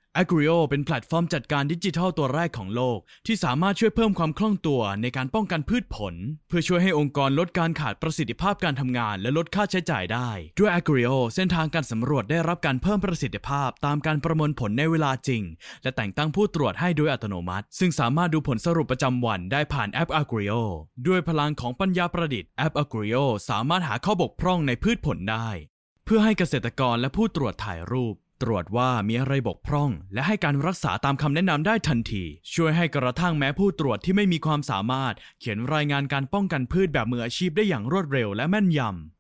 Agrio เป็นแพลตฟอร์มจัดการดิจิทัลตัวแรกของโลกที่สามารถช่วยเพิ่มความคล่องตัวในการป้องกันพืชผลเพื่อช่วยให้องค์กรลดการขาดประสิทธิภาพการทำงานและลดค่าใช้จ่ายได้ด้วย Agrio เส้นทางการสำรวจได้รับการเพิ่มประสิทธิภาพตามการประมวลผลในเวลาจริงและแต่งตั้งผู้ตรวจให้โดยอัตโนมัติซึ่งสามารถดูผลสรุปประจำวันได้ผ่านแอป Agrio ด้วยพลังของปัญญาประดิษฐ์แอป Agrio สามารถหาข้อบกพร่องในพืชผลได้เพื่อให้เกษตรกรและผู้ตรวจถ่ายรูปตรวจว่ามีอะไรบกพร่องและให้การรักษาตามคำแนะนำได้ทันทีช่วยให้กระทั่งแม้ผู้ตรวจที่ไม่มีความสามารถเขียนรายงานการป้องกันพืชแบบมืออาชีพได้อย่างรวดเร็วและแม่นยำ